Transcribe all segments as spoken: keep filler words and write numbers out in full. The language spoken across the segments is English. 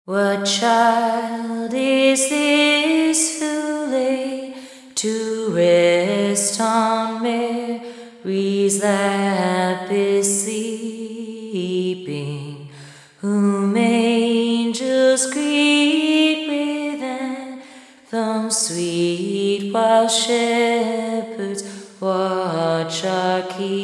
What child is this who lay to rest on Mary's lap is sleeping, whom angels greet with anthems sweet, while shepherds watch are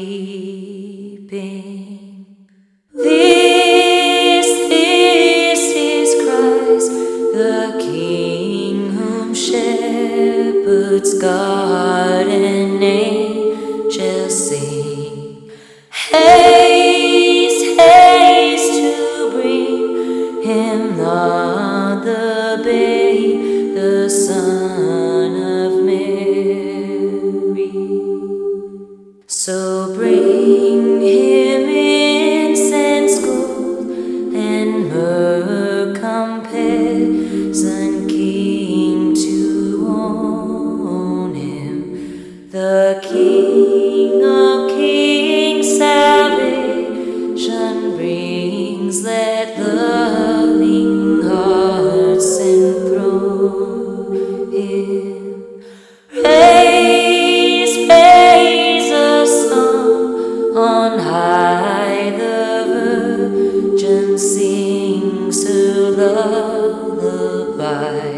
keeping? This, this is Christ, the King, whom shepherds guard and angels sing. Haste, haste to bring him not the babe, the Son of Mary. So bring him incense, gold, and myrrh, compassion, King, to own him, the King of kings, salvation brings. Let loving hearts enthrone him. Praise, praise a song on high, the Virgin sings her lullaby.